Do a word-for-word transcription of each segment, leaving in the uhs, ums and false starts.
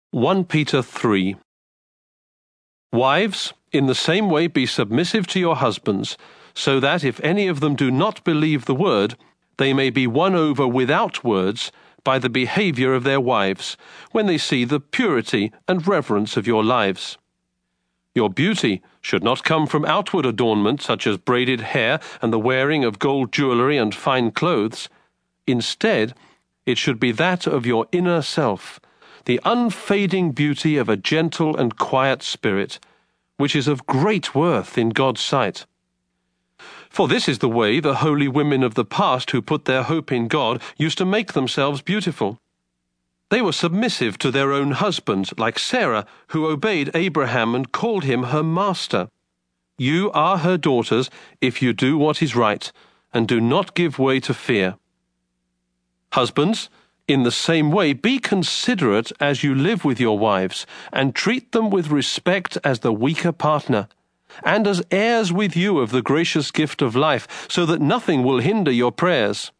First Peter three. Wives, in the same way be submissive to your husbands, so that if any of them do not believe the word, they may be won over without words by the behavior of their wives, when they see the purity and reverence of your lives. Your beauty should not come from outward adornment such as braided hair and the wearing of gold jewelry and fine clothes. Instead, it should be that of your inner self, the unfading beauty of a gentle and quiet spirit, which is of great worth in God's sight. For this is the way the holy women of the past who put their hope in God used to make themselves beautiful. They were submissive to their own husbands, like Sarah, who obeyed Abraham and called him her master. You are her daughters if you do what is right, and do not give way to fear. Husbands, in the same way, be considerate as you live with your wives, and treat them with respect as the weaker partner, and as heirs with you of the gracious gift of life, so that nothing will hinder your prayers.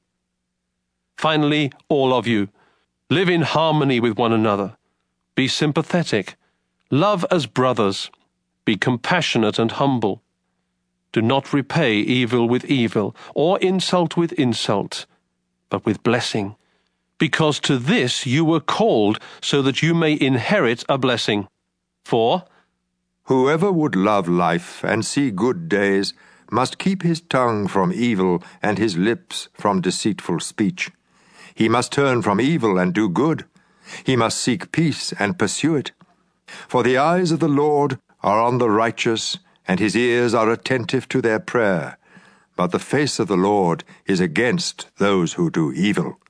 Finally, all of you, live in harmony with one another. Be sympathetic. Love as brothers. Be compassionate and humble. Do not repay evil with evil, or insult with insult, but with blessing, because to this you were called, so that you may inherit a blessing. For whoever would love life and see good days must keep his tongue from evil and his lips from deceitful speech. He must turn from evil and do good. He must seek peace and pursue it. For the eyes of the Lord are on the righteous, and his ears are attentive to their prayer. But the face of the Lord is against those who do evil.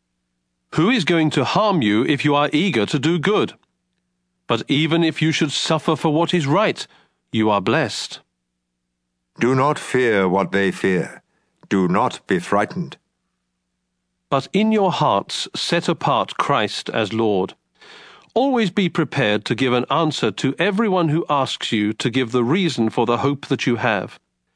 Who is going to harm you if you are eager to do good? But even if you should suffer for what is right, you are blessed. Do not fear what they fear. Do not be frightened. But in your hearts set apart Christ as Lord. Always be prepared to give an answer to everyone who asks you to give the reason for the hope that you have.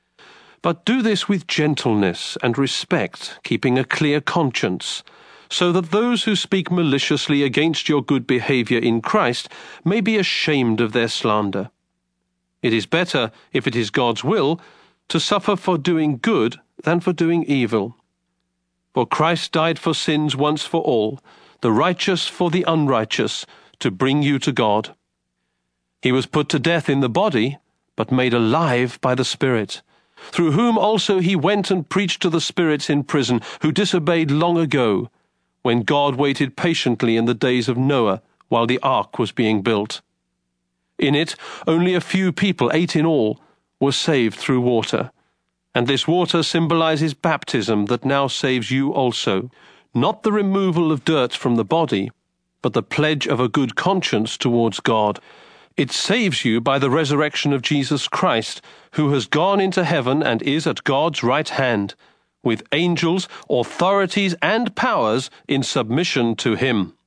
But do this with gentleness and respect, keeping a clear conscience, so that those who speak maliciously against your good behavior in Christ may be ashamed of their slander. It is better, if it is God's will, to suffer for doing good than for doing evil. For Christ died for sins once for all, the righteous for the unrighteous, to bring you to God. He was put to death in the body, but made alive by the Spirit, through whom also he went and preached to the spirits in prison, who disobeyed long ago, when God waited patiently in the days of Noah while the ark was being built. In it, only a few people, eight in all, were saved through water. And this water symbolizes baptism that now saves you also, not the removal of dirt from the body, but the pledge of a good conscience towards God. It saves you by the resurrection of Jesus Christ, who has gone into heaven and is at God's right hand, with angels, authorities, and powers in submission to him.